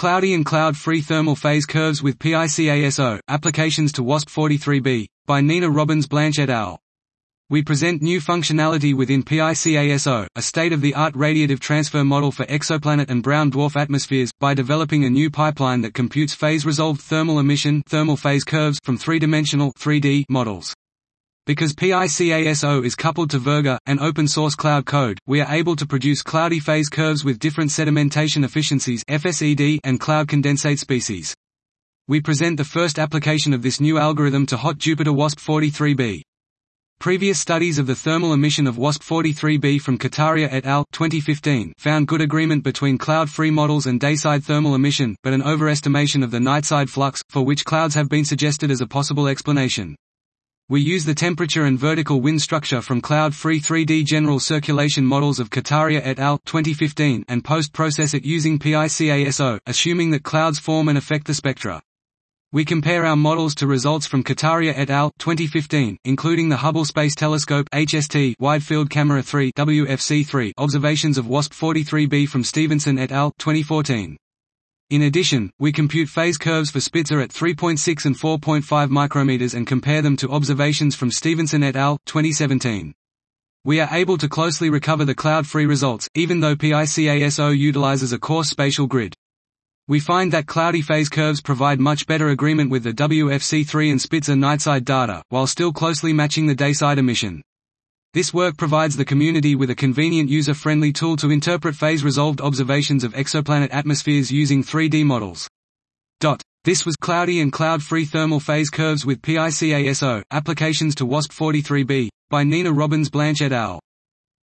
Cloudy and Cloud-Free Thermal Phase Curves with PICASO, Applications to WASP-43b, by Nina Robbins-Blanch et al. We present new functionality within PICASO, a state-of-the-art radiative transfer model for exoplanet and brown dwarf atmospheres, by developing a new pipeline that computes phase-resolved thermal emission thermal phase curves from three-dimensional 3D models. Because PICASO is coupled to Virga, an open-source cloud code, we are able to produce cloudy phase curves with different sedimentation efficiencies (FSED) and cloud condensate species. We present the first application of this new algorithm to hot Jupiter WASP-43b. Previous studies of the thermal emission of WASP-43b from Kataria et al. 2015 found good agreement between cloud-free models and dayside thermal emission, but an overestimation of the nightside flux, for which clouds have been suggested as a possible explanation. We use the temperature and vertical wind structure from cloud-free 3D general circulation models of Kataria et al. 2015 and post-process it using PICASO, assuming that clouds form and affect the spectra. We compare our models to results from Kataria et al. 2015, including the Hubble Space Telescope (HST) Wide Field Camera 3 (WFC3) observations of WASP-43b from Stevenson et al. 2014. In addition, we compute phase curves for Spitzer at 3.6 and 4.5 micrometers and compare them to observations from Stevenson et al. 2017. We are able to closely recover the cloud-free results, even though PICASO utilizes a coarse spatial grid. We find that cloudy phase curves provide much better agreement with the WFC3 and Spitzer nightside data, while still closely matching the dayside emission. This work provides the community with a convenient user-friendly tool to interpret phase-resolved observations of exoplanet atmospheres using 3D models. This was Cloudy and Cloud-Free Thermal Phase Curves with PICASO, Applications to WASP-43b, by Nina Robbins-Blanch et al.